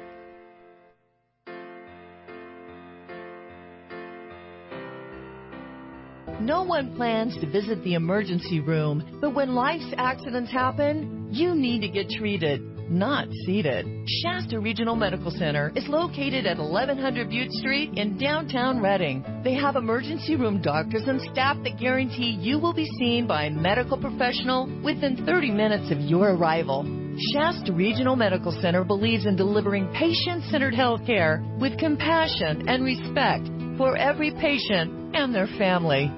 No one plans to visit the emergency room, but when life's accidents happen, you need to get treated, not seated. Shasta Regional Medical Center is located at 1100 Butte Street in downtown Reading. They have emergency room doctors and staff that guarantee you will be seen by a medical professional within 30 minutes of your arrival. Shasta Regional Medical Center believes in delivering patient-centered health care with compassion and respect for every patient and their family.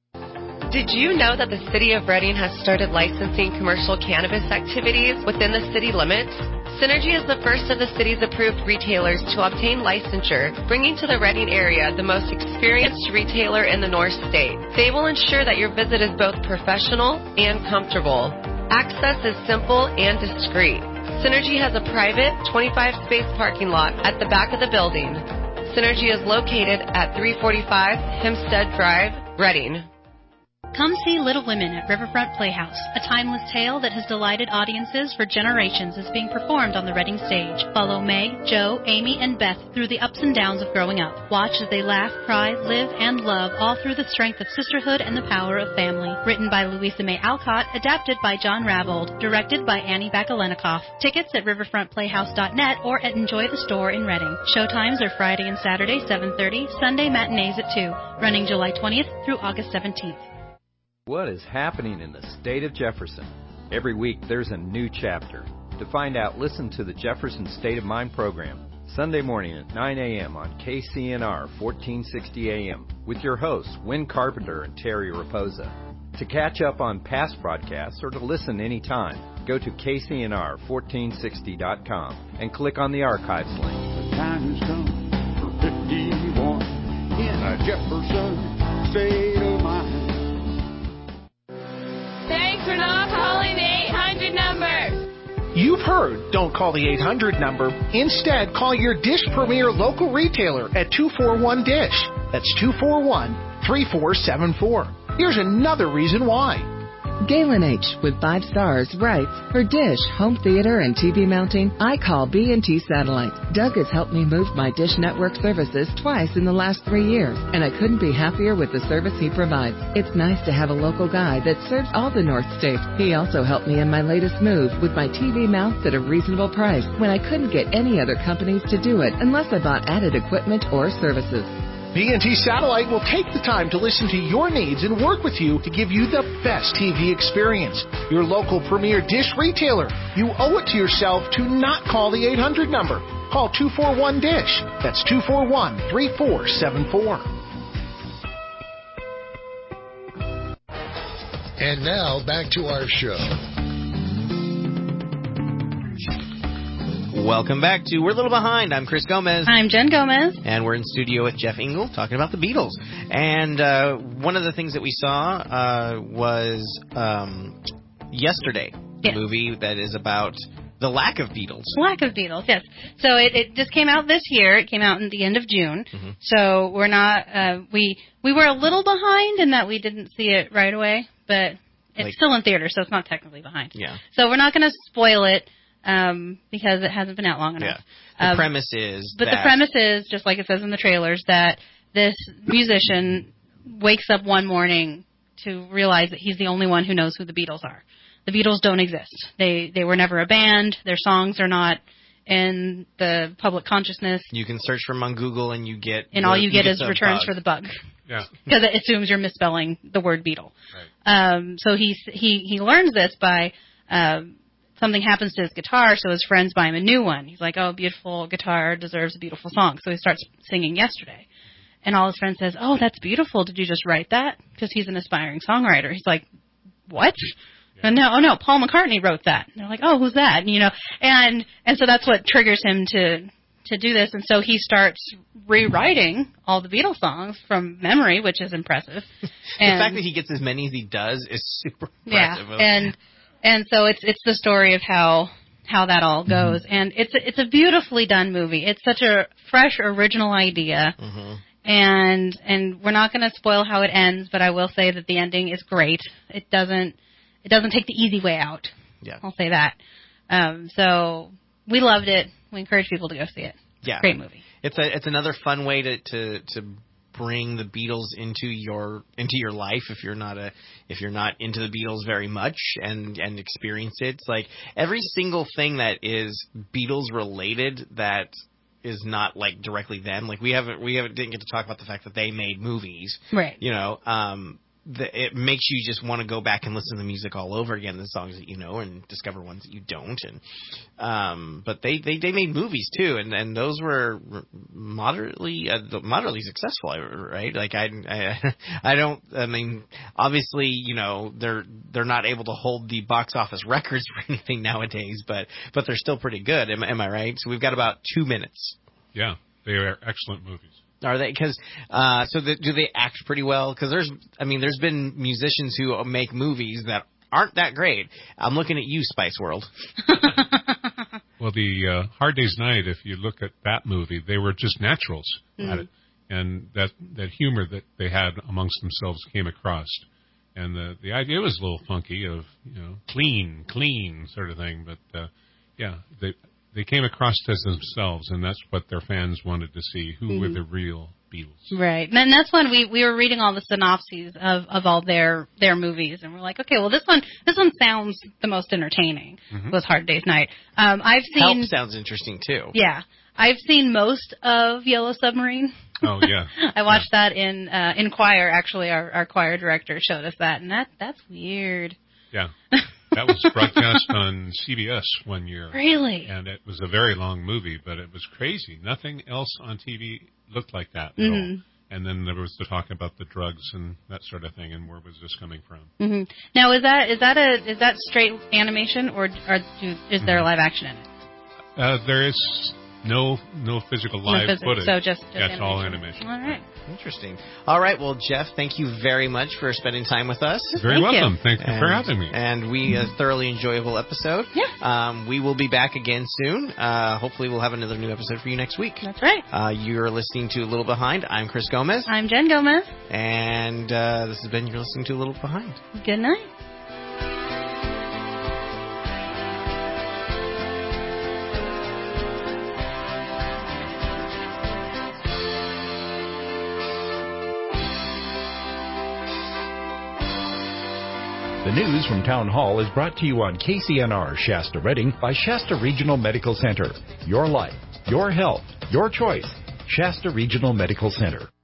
Did you know that the City of Reading has started licensing commercial cannabis activities within the city limits? Synergy is the first of the city's approved retailers to obtain licensure, bringing to the Reading area the most experienced retailer in the North State. They will ensure that your visit is both professional and comfortable. Access is simple and discreet. Synergy has a private 25-space parking lot at the back of the building. Synergy is located at 345 Hempstead Drive, Reading. Come see Little Women at Riverfront Playhouse. A timeless tale that has delighted audiences for generations is being performed on the Reading stage. Follow Meg, Joe, Amy, and Beth through the ups and downs of growing up. Watch as they laugh, cry, live, and love, all through the strength of sisterhood and the power of family. Written by Louisa May Alcott, adapted by John Ravold, directed by Annie Bakalenikoff. Tickets at riverfrontplayhouse.net or at Enjoy the Store in Reading. Showtimes are Friday and Saturday, 7:30, Sunday matinees at 2, running July 20th through August 17th. What is happening in the state of Jefferson? Every week there's a new chapter. To find out, listen to the Jefferson State of Mind program, Sunday morning at 9 a.m. on KCNR 1460 AM, with your hosts, Wynn Carpenter and Terry Raposa. To catch up on past broadcasts or to listen anytime, go to KCNR1460.com and click on the archives link. my Jefferson state of mind. Thanks for not calling the 800 number. You've heard, don't call the 800 number. Instead, call your Dish Premier local retailer at 241-DISH. That's 241-3474. Here's another reason why. Galen H. with 5 stars writes, for Dish, home theater, and TV mounting, I call B&T Satellite. Doug has helped me move my Dish Network services twice in the last 3 years, and I couldn't be happier with the service he provides. It's nice to have a local guy that serves all the North States. He also helped me in my latest move with my TV mounts at a reasonable price when I couldn't get any other companies to do it unless I bought added equipment or services. B&T Satellite will take the time to listen to your needs and work with you to give you the best TV experience. Your local premier Dish retailer. You owe it to yourself to not call the 800 number. Call 241-DISH. That's 241-3474. And now, back to our show. Welcome back to We're a Little Behind. I'm Chris Gomez. I'm Jen Gomez. And we're in studio with Jeff Engel talking about the Beatles. And one of the things that we saw was Yesterday, the movie that is about the lack of Beatles. Lack of Beatles, yes. So it just came out this year. It came out in the end of June. Mm-hmm. So we're not, we were a little behind in that we didn't see it right away, but it's still in theater, so it's not technically behind. Yeah. So we're not going to spoil it. Because it hasn't been out long enough. Yeah. The premise is the premise is, just like it says in the trailers, that this musician wakes up one morning to realize that he's the only one who knows who the Beatles are. The Beatles don't exist. They were never a band. Their songs are not in the public consciousness. You can search for them on Google and you get... And all you get is returns for the bug. Yeah. Because it assumes you're misspelling the word Beatle. Right. So he learns this by... something happens to his guitar, so his friends buy him a new one. He's like, oh, beautiful guitar deserves a beautiful song. So he starts singing Yesterday. And all his friends says, oh, that's beautiful. Did you just write that? Because he's an aspiring songwriter. He's like, what? Yeah. And no, Paul McCartney wrote that. And they're like, oh, who's that? And so that's what triggers him to do this. And so he starts rewriting all the Beatles songs from memory, which is impressive. The fact that he gets as many as he does is super impressive. Yeah, and so it's the story of how that all goes, and it's a beautifully done movie. It's such a fresh, original idea, and we're not going to spoil how it ends, but I will say that the ending is great. It doesn't take the easy way out. Yeah, I'll say that. So we loved it. We encourage people to go see it. Yeah, great movie. It's another fun way to bring the Beatles into your life if you're not into the Beatles very much and experience it. It's like every single thing that is Beatles related that is not like directly them. Like we didn't get to talk about the fact that they made movies. Right. It makes you just want to go back and listen to the music all over again, the songs that you know, and discover ones that you don't. And but they made movies too, and those were moderately successful, right? Like I mean, obviously, they're not able to hold the box office records for anything nowadays, but they're still pretty good. Am I right? So we've got about 2 minutes. Yeah, they are excellent movies. Are they? Because do they act pretty well? Because there's been musicians who make movies that aren't that great. I'm looking at you, Spice World. Well, the Hard Day's Night, if you look at that movie, they were just naturals at it, and that humor that they had amongst themselves came across, and the idea was a little funky of clean sort of thing, but They came across as themselves, and that's what their fans wanted to see. Who were the real Beatles? Right. And that's when we were reading all the synopses of all their movies, and we're like, okay, well, this one sounds the most entertaining. Was Hard Day's Night. I've seen Help sounds interesting too. Yeah, I've seen most of Yellow Submarine. Oh yeah. I watched that in choir. Actually, our choir director showed us that, and that's weird. Yeah. That was broadcast on CBS one year. Really? And it was a very long movie, but it was crazy. Nothing else on TV looked like that at all. And then there was the talk about the drugs and that sort of thing, and where was this coming from? Now, is that straight animation, or is there live action in it? There is No physical live footage. So just that's all animation. All right. Interesting. All right. Well, Jeff, thank you very much for spending time with us. Very welcome. Thank you for having me. And we a thoroughly enjoyable episode. Yeah. We will be back again soon. Hopefully, we'll have another new episode for you next week. That's right. You're listening to A Little Behind. I'm Chris Gomez. I'm Jen Gomez. And this has been You're listening to A Little Behind. Good night. The news from Town Hall is brought to you on KCNR Shasta Redding by Shasta Regional Medical Center. Your life, your health, your choice. Shasta Regional Medical Center.